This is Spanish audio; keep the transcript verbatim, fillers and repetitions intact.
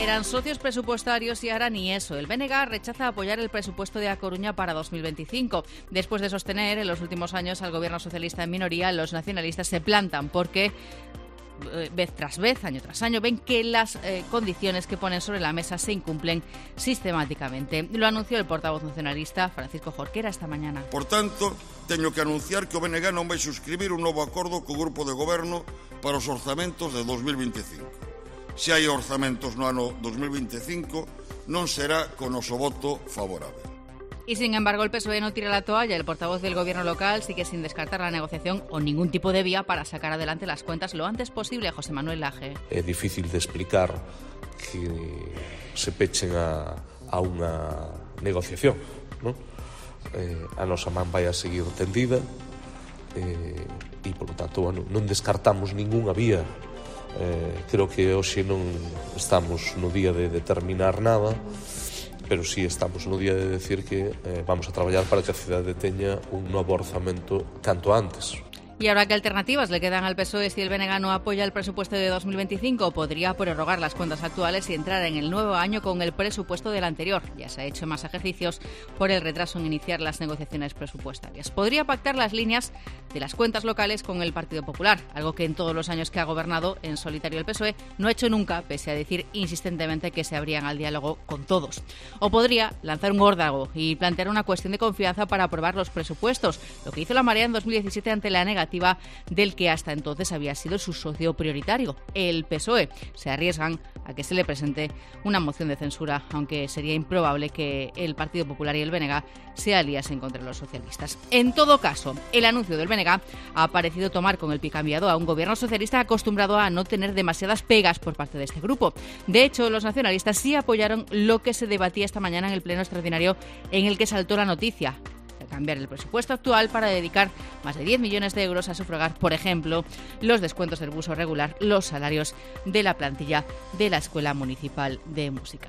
eran socios presupuestarios y ahora ni eso. El B N G rechaza apoyar el presupuesto de A Coruña para dos mil veinticinco. Después de sostener en los últimos años al gobierno socialista en minoría, los nacionalistas se plantan porque vez tras vez, año tras año, ven que las eh, condiciones que ponen sobre la mesa se incumplen sistemáticamente. Lo anunció el portavoz nacionalista Francisco Jorquera esta mañana. Por tanto, teño que anunciar que o B N G non vai suscribir un novo acordo co grupo de goberno para os orzamentos de dos mil veinticinco. Se hai orzamentos no ano dos mil veinticinco, non será con o noso voto favorable. Y sin embargo el P S O E no tira la toalla. El portavoz del gobierno local sigue sin descartar la negociación o ningún tipo de vía para sacar adelante las cuentas lo antes posible. José Manuel Laje. É difícil de explicar que se pechen a, a unha negociación, non? Eh, a nosa man vai a seguir tendida eh, e, polo tanto, bueno, non descartamos ningunha vía. Eh, creo que hoxe non estamos no día de determinar nada, pero sí estamos no día de decir que eh, vamos a traballar para que a cidade teña un novo orzamento canto antes. ¿Y ahora qué alternativas le quedan al P S O E si el B N G no apoya el presupuesto de dos mil veinticinco? Podría prorrogar las cuentas actuales y entrar en el nuevo año con el presupuesto del anterior. Ya se ha hecho más ejercicios por el retraso en iniciar las negociaciones presupuestarias. Podría pactar las líneas de las cuentas locales con el Partido Popular, algo que en todos los años que ha gobernado en solitario el P S O E no ha hecho nunca, pese a decir insistentemente que se abrían al diálogo con todos. O podría lanzar un órdago y plantear una cuestión de confianza para aprobar los presupuestos, lo que hizo la Marea en dos mil diecisiete ante la negativa del que hasta entonces había sido su socio prioritario, el P S O E. Se arriesgan a que se le presente una moción de censura, aunque sería improbable que el Partido Popular y el B N G se aliasen contra los socialistas. En todo caso, el anuncio del B N G ha parecido tomar con el pie cambiado a un gobierno socialista acostumbrado a no tener demasiadas pegas por parte de este grupo. De hecho, los nacionalistas sí apoyaron lo que se debatía esta mañana en el pleno extraordinario en el que saltó la noticia: cambiar el presupuesto actual para dedicar más de diez millones de euros a sufragar, por ejemplo, los descuentos del buso regular, los salarios de la plantilla de la Escuela Municipal de Música.